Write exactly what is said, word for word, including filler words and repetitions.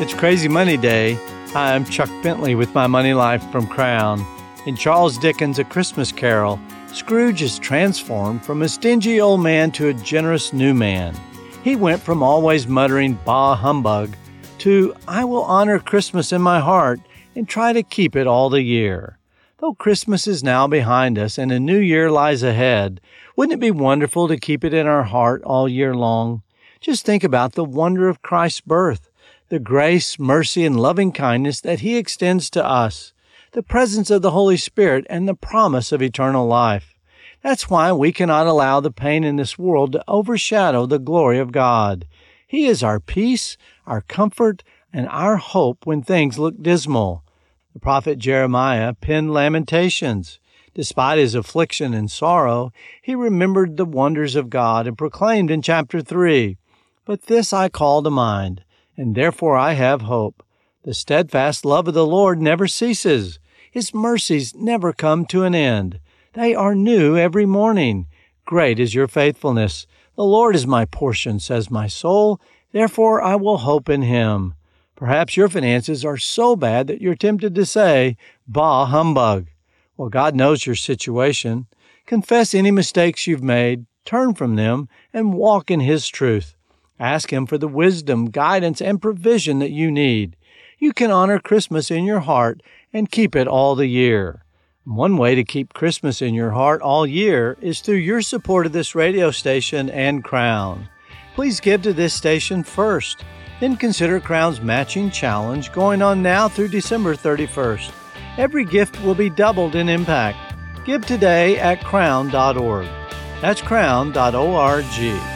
It's Crazy Money Day. Hi, I'm Chuck Bentley with my Money Life from Crown. In Charles Dickens' A Christmas Carol, Scrooge is transformed from a stingy old man to a generous new man. He went from always muttering bah humbug to I will honor Christmas in my heart and try to keep it all the year. Though Christmas is now behind us and a new year lies ahead, wouldn't it be wonderful to keep it in our heart all year long? Just think about the wonder of Christ's birth, the grace, mercy, and loving kindness that He extends to us, the presence of the Holy Spirit, and the promise of eternal life. That's why we cannot allow the pain in this world to overshadow the glory of God. He is our peace, our comfort, and our hope when things look dismal. The prophet Jeremiah penned Lamentations. Despite his affliction and sorrow, he remembered the wonders of God and proclaimed in chapter three, But this I call to mind, and therefore I have hope. The steadfast love of the Lord never ceases. His mercies never come to an end. They are new every morning. Great is your faithfulness. The Lord is my portion, says my soul. Therefore I will hope in Him. Perhaps your finances are so bad that you're tempted to say, bah humbug. Well, God knows your situation. Confess any mistakes you've made, turn from them, and walk in His truth. Ask Him for the wisdom, guidance, and provision that you need. You can honor Christmas in your heart and keep it all the year. One way to keep Christmas in your heart all year is through your support of this radio station and Crown. Please give to this station first. Then consider Crown's matching challenge going on now through December thirty-first. Every gift will be doubled in impact. Give today at crown dot org. That's crown dot org.